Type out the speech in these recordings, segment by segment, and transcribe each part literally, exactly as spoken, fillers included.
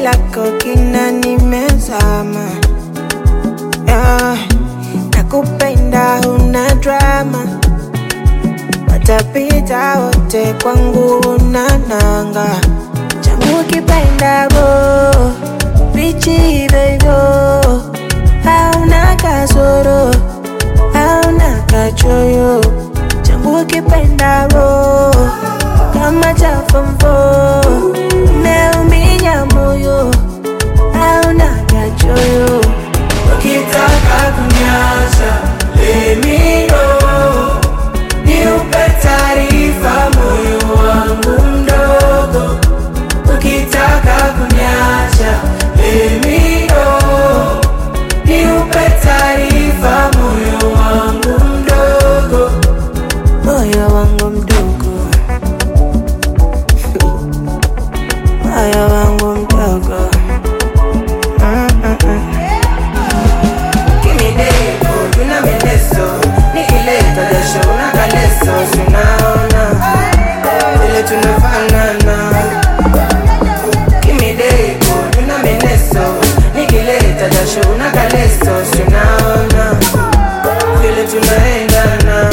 lako kinanimezama, yeah. Nakupenda huna drama, watapita wote kwangu unananga. Changu kipenda bo, bichi bebo, hauna kasoro, hauna kachoyo. Changu kipenda bo, kama chafamfo, umeuminya moyo, hauna kachoyo. Ukitaka kunyasha, let me know, niupe taarifa moyo wangu mdogo. Ukitaka kunyasha, let me know, niupe taarifa moyo wangu mdogo. Moyo wangu mdogo, moyo wangu mdogo. Tunafanana, kimideko, tuna meneso. Nikileta jasho na kaleso, sunaona vile tunaendana.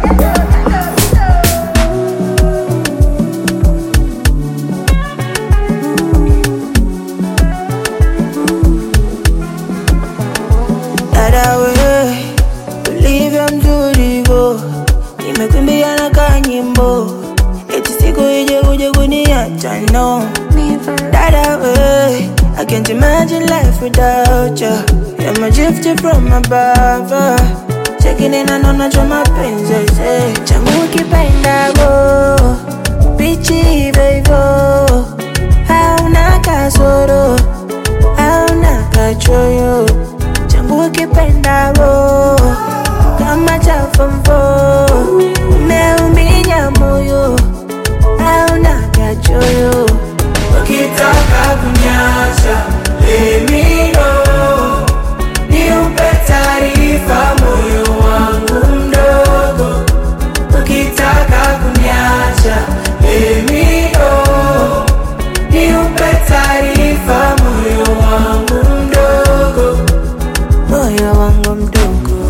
Dada we, ulivyo mzuri vo, nimekumbia na kanyimbo, eti siku ije uje kuniacha no. Dada we, I can't imagine life without you. You're my gift from above. Checking in and on your mapenzi say. Changu kipenda bo, bichi bebo, hauna kasoro, hauna kachoyo. Changu kipenda bo, kama chafamfo, umeuminya moyo, hauna kachoyo. Ukitaka kunyasha, let me know, niupe taarifa moyo wangu mdogo. Ukitaka kunyasha, let me know, niupe taarifa moyo wangu mdogo. Moyo wangu mdogo,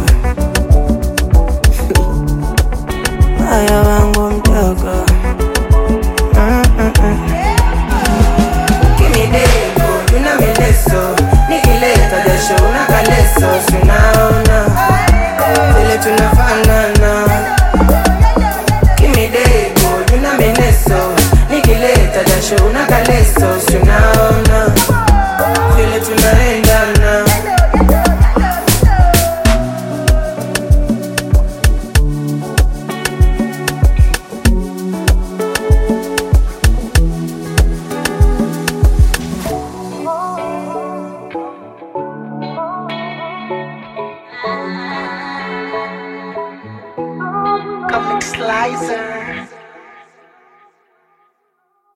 moyo wangu mdogo. Nikileta jasho na kaleso, sunaona